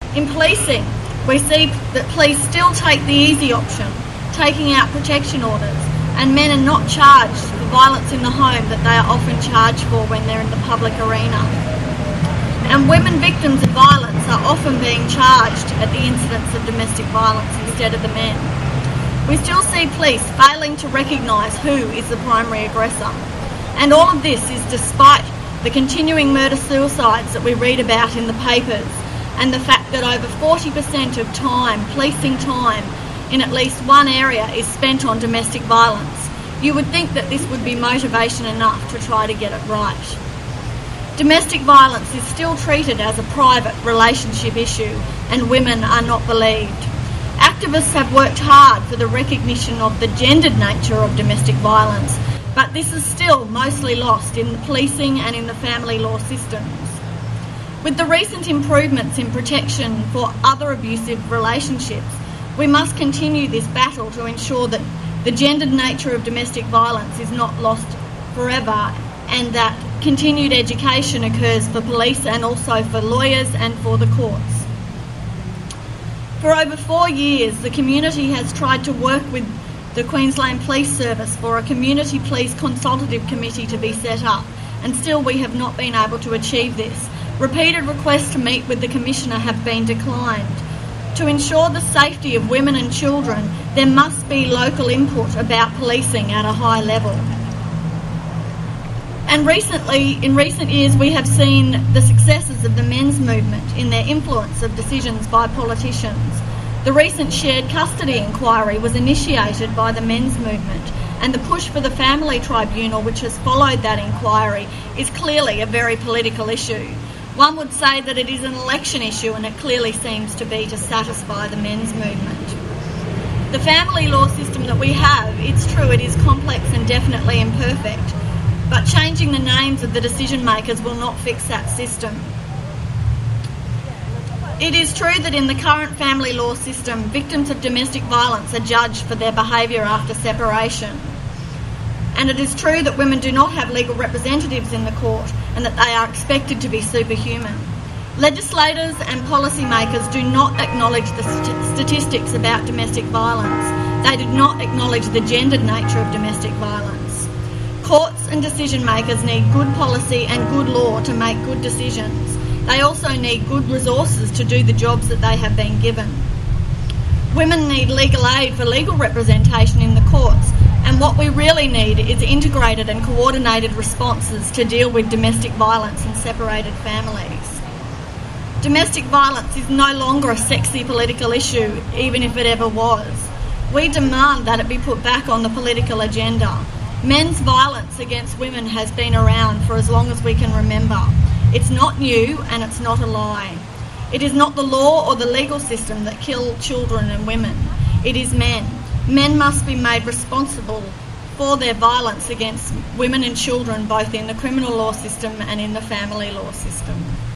In policing, we see that police still take the easy option, taking out protection orders, and men are not charged for violence in the home that they are often charged for when they're in the public arena. And women victims of violence are often being charged at the incidents of domestic violence instead of the men. We still see police failing to recognise who is the primary aggressor. And all of this is despite the continuing murder-suicides that we read about in the papers, and the fact that over 40% of time, policing time, in at least one area is spent on domestic violence. You would think that this would be motivation enough to try to get it right. Domestic violence is still treated as a private relationship issue, and women are not believed. Activists have worked hard for the recognition of the gendered nature of domestic violence, but this is still mostly lost in the policing and in the family law systems. With the recent improvements in protection for other abusive relationships, we must continue this battle to ensure that the gendered nature of domestic violence is not lost forever, and that continued education occurs for police and also for lawyers and for the courts. For over 4 years, the community has tried to work with the Queensland Police Service for a Community Police Consultative Committee to be set up, and still we have not been able to achieve this. Repeated requests to meet with the Commissioner have been declined. To ensure the safety of women and children, there must be local input about policing at a high level. And in recent years, we have seen the successes of the men's movement in their influence of decisions by politicians. The recent shared custody inquiry was initiated by the men's movement, and the push for the family tribunal, which has followed that inquiry, is clearly a very political issue. One would say that it is an election issue, and it clearly seems to be to satisfy the men's movement. The family law system that we have, it's true, it is complex and definitely imperfect, but changing the names of the decision makers will not fix that system. It is true that in the current family law system, victims of domestic violence are judged for their behaviour after separation. And it is true that women do not have legal representatives in the court and that they are expected to be superhuman. Legislators and policymakers do not acknowledge the statistics about domestic violence. They do not acknowledge the gendered nature of domestic violence. Courts and decision makers need good policy and good law to make good decisions. They also need good resources to do the jobs that they have been given. Women need legal aid for legal representation in the courts, and what we really need is integrated and coordinated responses to deal with domestic violence and separated families. Domestic violence is no longer a sexy political issue, even if it ever was. We demand that it be put back on the political agenda. Men's violence against women has been around for as long as we can remember. It's not new and it's not a lie. It is not the law or the legal system that kill children and women. It is men. Men must be made responsible for their violence against women and children, both in the criminal law system and in the family law system.